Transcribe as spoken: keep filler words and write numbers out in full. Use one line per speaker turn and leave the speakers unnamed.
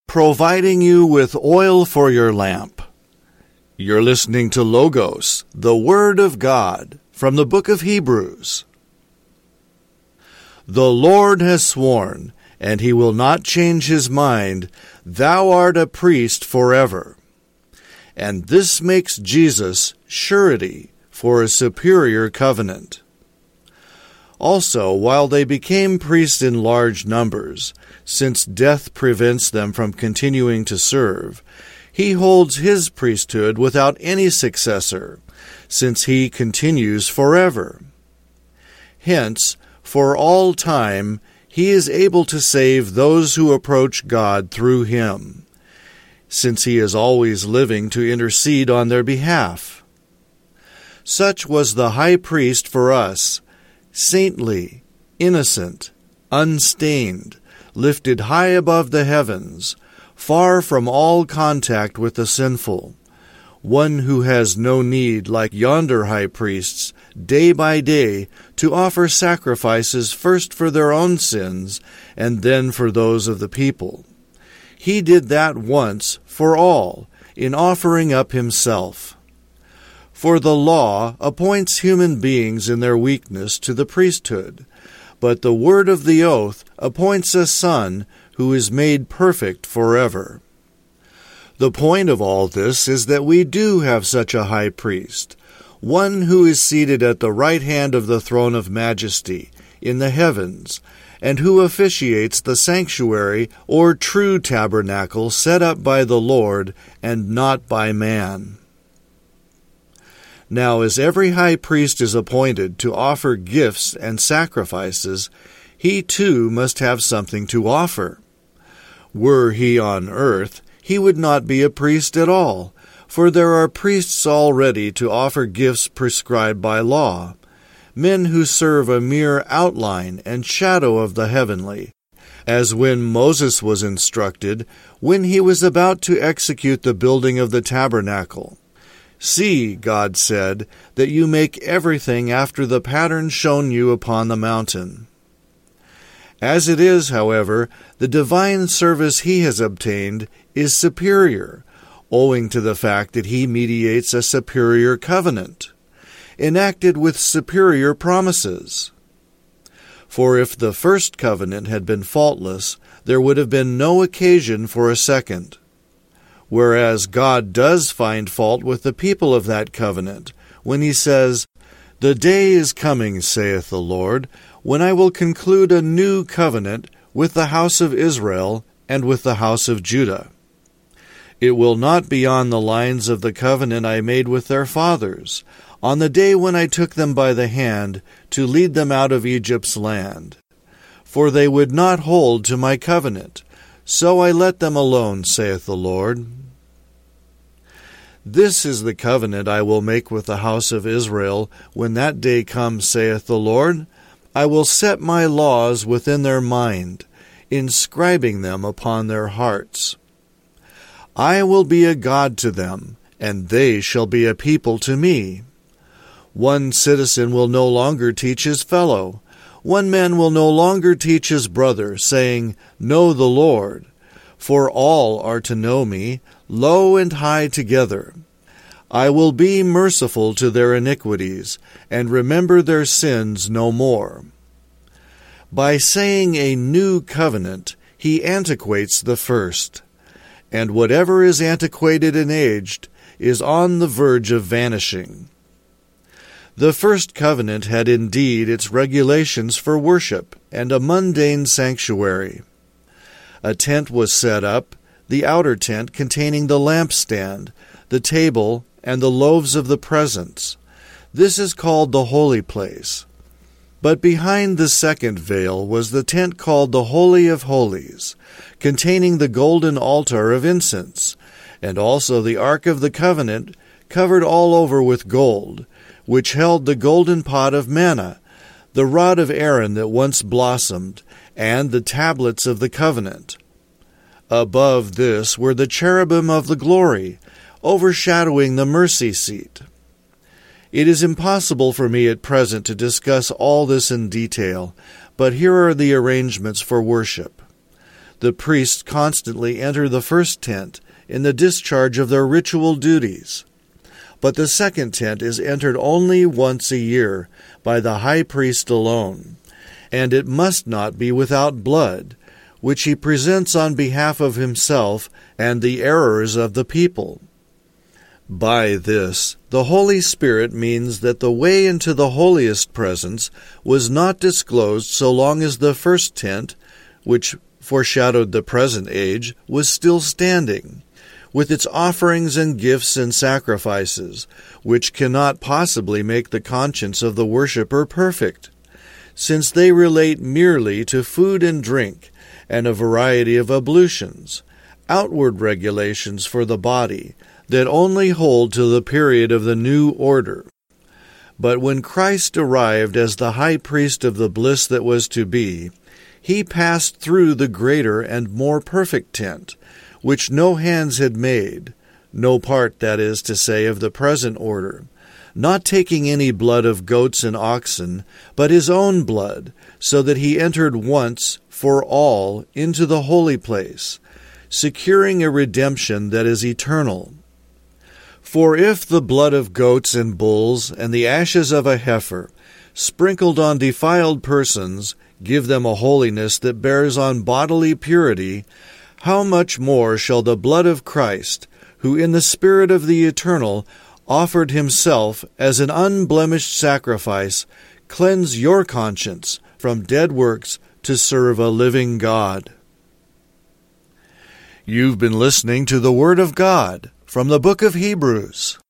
providing you with oil for your lamp. You're listening to Logos, the Word of God, from the book of Hebrews. The Lord has sworn, and he will not change his mind, thou art a priest forever. And this makes Jesus surety for a superior covenant. Also, while they became priests in large numbers, since death prevents them from continuing to serve, he holds his priesthood without any successor, since he continues forever. Hence, for all time, he is able to save those who approach God through him, since he is always living to intercede on their behalf. Such was the high priest for us, saintly, innocent, unstained, lifted high above the heavens, far from all contact with the sinful, one who has no need, like yonder high priests, day by day, to offer sacrifices first for their own sins and then for those of the people. He did that once for all, in offering up himself. For the law appoints human beings in their weakness to the priesthood, but the word of the oath appoints a son who is made perfect forever. The point of all this is that we do have such a high priest, one who is seated at the right hand of the throne of majesty in the heavens, and who officiates the sanctuary or true tabernacle set up by the Lord and not by man. Now, as every high priest is appointed to offer gifts and sacrifices, he too must have something to offer. Were he on earth, he would not be a priest at all, for there are priests already to offer gifts prescribed by law, men who serve a mere outline and shadow of the heavenly, as when Moses was instructed when he was about to execute the building of the tabernacle. See, God said, that you make everything after the pattern shown you upon the mountain. As it is, however, the divine service he has obtained is superior, owing to the fact that he mediates a superior covenant, enacted with superior promises. For if the first covenant had been faultless, there would have been no occasion for a second. Whereas God does find fault with the people of that covenant, when he says, "The day is coming, saith the Lord, when I will conclude a new covenant with the house of Israel and with the house of Judah. It will not be on the lines of the covenant I made with their fathers, on the day when I took them by the hand to lead them out of Egypt's land. For they would not hold to my covenant, so I let them alone, saith the Lord. This is the covenant I will make with the house of Israel when that day comes, saith the Lord. I will set my laws within their mind, inscribing them upon their hearts. I will be a God to them, and they shall be a people to me. One citizen will no longer teach his fellow. One man will no longer teach his brother, saying, Know the Lord. For all are to know me, low and high together. I will be merciful to their iniquities, and remember their sins no more. By saying a new covenant, he antiquates the first. And whatever is antiquated and aged is on the verge of vanishing. The first covenant had indeed its regulations for worship and a mundane sanctuary. A tent was set up, the outer tent containing the lampstand, the table, and the loaves of the presence. This is called the holy place. But behind the second veil was the tent called the Holy of Holies, containing the golden altar of incense, and also the Ark of the Covenant, covered all over with gold, which held the golden pot of manna, the rod of Aaron that once blossomed, and the tablets of the covenant. Above this were the cherubim of the glory, overshadowing the mercy seat. It is impossible for me at present to discuss all this in detail, but here are the arrangements for worship. the priests constantly enter the first tent in the discharge of their ritual duties. But the second tent is entered only once a year by the high priest alone, and it must not be without blood, which he presents on behalf of himself and the errors of the people. By this, the Holy Spirit means that the way into the holiest presence was not disclosed so long as the first tent, which foreshadowed the present age, was still standing, with its offerings and gifts and sacrifices, which cannot possibly make the conscience of the worshipper perfect, since they relate merely to food and drink, and a variety of ablutions, outward regulations for the body, that only hold to the period of the new order. But when Christ arrived as the high priest of the bliss that was to be, he passed through the greater and more perfect tent, which no hands had made, no part, that is to say, of the present order, not taking any blood of goats and oxen, but his own blood, so that he entered once for all into the holy place, securing a redemption that is eternal. For if the blood of goats and bulls and the ashes of a heifer, sprinkled on defiled persons, give them a holiness that bears on bodily purity, how much more shall the blood of Christ, who in the Spirit of the Eternal offered himself as an unblemished sacrifice, cleanse your conscience from dead works to serve a living God. You've been listening to the Word of God from the book of Hebrews.